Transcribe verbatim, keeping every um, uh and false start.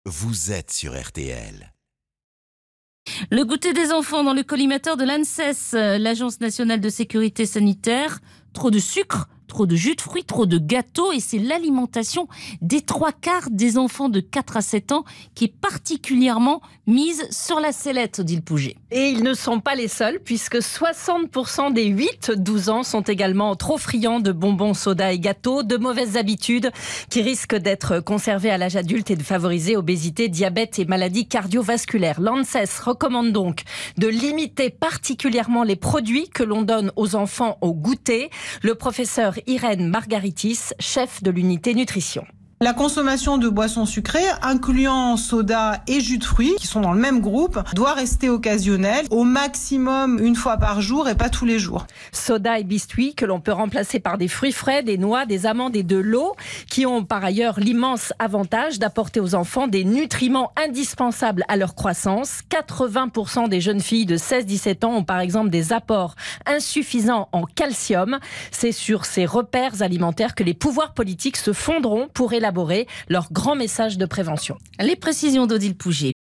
vous êtes sur R T L. Le goûter des enfants dans le collimateur de l'ANSES, l'Agence nationale de sécurité sanitaire. Trop de sucre, trop de jus de fruits, trop de gâteaux, et c'est l'alimentation des trois quarts des enfants de quatre à sept ans qui est particulièrement mise sur la sellette, Odile Pouget. Et ils ne sont pas les seuls, puisque soixante pour cent des huit douze ans sont également trop friands de bonbons, sodas et gâteaux, de mauvaises habitudes qui risquent d'être conservées à l'âge adulte et de favoriser obésité, diabète et maladies cardiovasculaires. L'ANSES recommande donc de limiter particulièrement les produits que l'on donne aux enfants au goûter. Le professeur Irène Margaritis, chef de l'unité nutrition. La consommation de boissons sucrées, incluant soda et jus de fruits, qui sont dans le même groupe, doit rester occasionnelle, au maximum une fois par jour et pas tous les jours. Soda et biscuits que l'on peut remplacer par des fruits frais, des noix, des amandes et de l'eau, qui ont par ailleurs l'immense avantage d'apporter aux enfants des nutriments indispensables à leur croissance. quatre-vingts pour cent des jeunes filles de seize à dix-sept ans ont par exemple des apports insuffisants en calcium. C'est sur ces repères alimentaires que les pouvoirs politiques se fonderont pour élaborer leur grand message de prévention. Les précisions d'Odile Pouget.